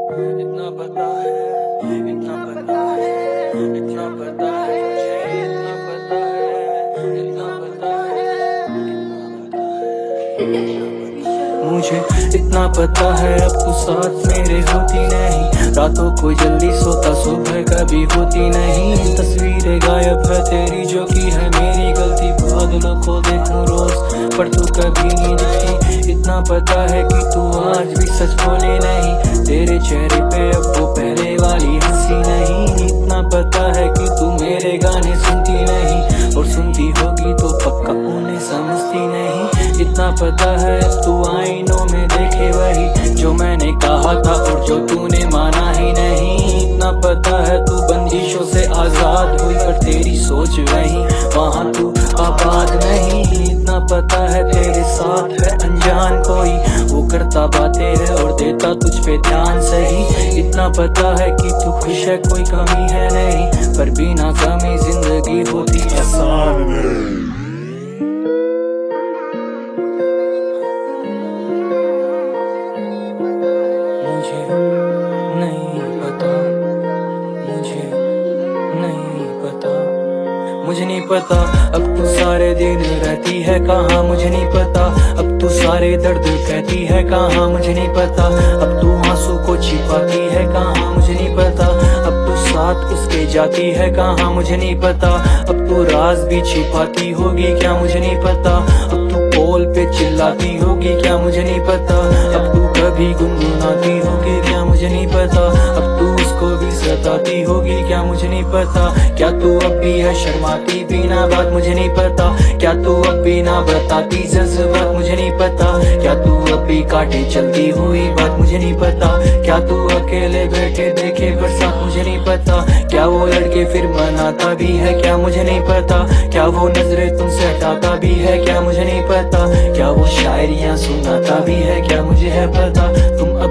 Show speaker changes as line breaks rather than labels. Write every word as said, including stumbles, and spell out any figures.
इतना पता है, इतना पता है, इतना पता है मुझे, इतना पता है, इतना पता है, मुझे इतना पता है अब तू साथ मेरे होती नहीं। रातों को जल्दी सोता, सुबह कभी होती नहीं। तस्वीरें गायब है तेरी जो कि है मेरी गलती। बादलों को देखूं रोज पर तू कभी नहीं दिखती। इतना पता है कि तू आज भी सच बोले नहीं। तेरे चेहरे पे अब वो पहले वाली हंसी नहीं। इतना पता है कि तू मेरे गाने सुनती नहीं, और सुनती होगी तो पक्का उन्हें समझती नहीं। इतना पता है तू आईनों में देखे वही जो मैंने कहा था और जो तूने माना ही नहीं। इतना पता है तू बंदिशों से आजाद हुई पर तेरी सोच वही, वहाँ तू आबाद नहीं। इतना पता है तेरे साथ है अनजान कोई, वो करता बातें है और देता तुझ पे ध्यान सही। इतना पता है कि तू खुश है कोई कमी है नहीं, पर बिना कमी जिंदगी होती आसान नहीं। मुझे नहीं पता, मुझे नहीं पता, मुझे नहीं पता अब तू सारे दिन रहती है कहाँ। मुझे नहीं पता अब तू सारे दर्द कहती है कहाँ। मुझे नहीं पता अब तू आंसू को छिपाती है कहाँ। मुझे नहीं पता अब तू साथ उसके जाती है कहाँ। मुझे नहीं पता अब तू राज भी छिपाती होगी क्या। मुझे नहीं पता अब तू कॉल पे चिल्लाती होगी क्या। मुझे नहीं पता अब तू कभी गुनगुनाती होगी क्या। मुझे नहीं पता अब तू उसको भी सताती होगी क्या। मुझे नहीं पता क्या तू अब भी है शर्माती बिना बात। मुझे नहीं पता क्या तू अब भी ना बताती जज्बात। मुझे नहीं पता क्या तू अब भी काटे चलती हुई बात। मुझे नहीं पता क्या तू अकेले बैठे देखे बरसात। मुझे नहीं पता क्या वो लड़के फिर मनाता भी है क्या। मुझे नहीं पता क्या वो नजरें तुमसे हटाता भी है क्या। मुझे नहीं पता क्या वो शायरियां सुनाता भी है क्या। मुझे है पता तुम अब